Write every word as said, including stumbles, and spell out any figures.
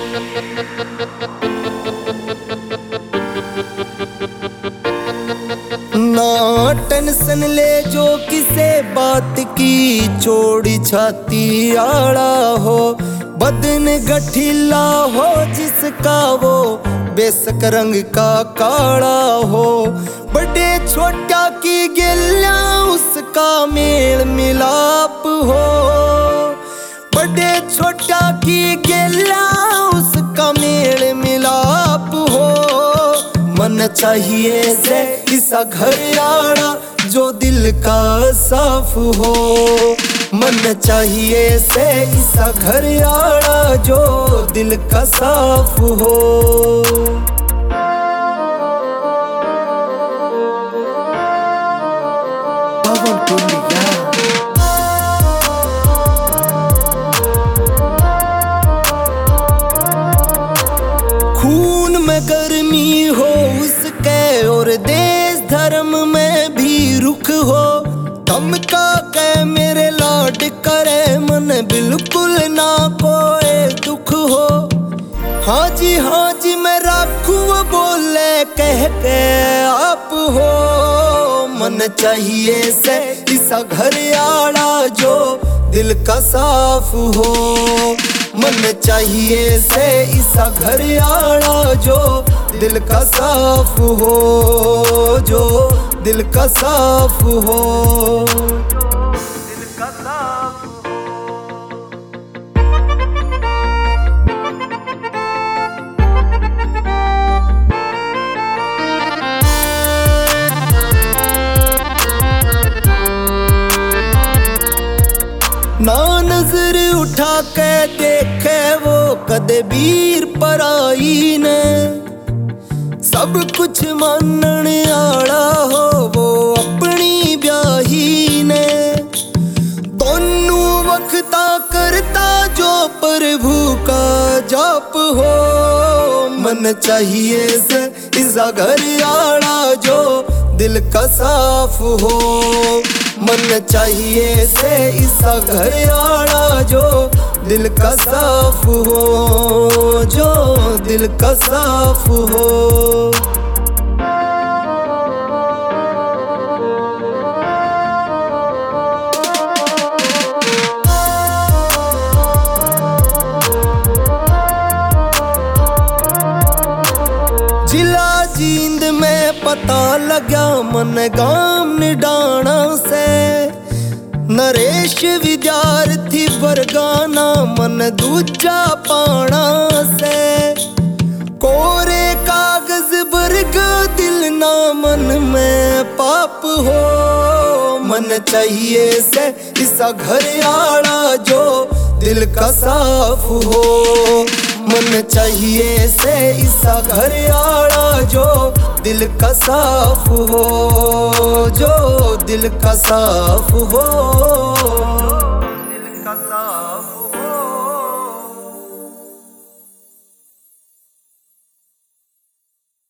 ना टेंशन ले जो किसे बात की, चौड़ी छाती आड़ा हो, बदन गठीला हो जिसका वो बेशक रंग का काला हो। बड़े छोटा की गिल्ला उसका मेल मिलाप हो, बड़े छोटा की गिल्ला उसका मेल मिलाप हो। मन चाहिए से ऐसा घर आड़ा जो दिल का साफ हो, मन चाहिए से ऐसा घर आड़ा जो दिल का साफ हो। खून में गर्मी हो उसके और देश धर्म में भी रुख हो, धमका के मेरे लाड करे मन बिल्कुल ना कोई दुख हो। हाँ जी हाँ जी मैं राखू बोले कह के आप हो, मन चाहिए से ऐसा घर आड़ा जो दिल का साफ हो, मन चाहिए से ऐसा घर आड़ा जो दिल का साफ हो, जो दिल का साफ हो। ना नजर उठा के देखे वो कदे वीर पराई ने, सब कुछ मानन आड़ा हो वो अपनी ब्याही ने। दोनों वक्ता करता जो प्रभु का जाप हो, मन चाहिए से ऐसा घर आड़ा जो दिल का साफ हो, मन चाहिए से ऐसा घर आड़ा जो दिल का साफ हो, जो दिल का साफ हो। जिला जींद में पता लगा मन गाम निडाना से, नरेश विद्यार्थी बरगाना मन दूजा पाना से। कोरे कागज बरग दिल ना मन में पाप हो, मन चाहिए से ऐसा घर आड़ा जो दिल का साफ हो, मन चाहिए से ऐसा घर आड़ा जो दिल का साफ हो, जो दिल का साफ हो, दिल का साफ हो।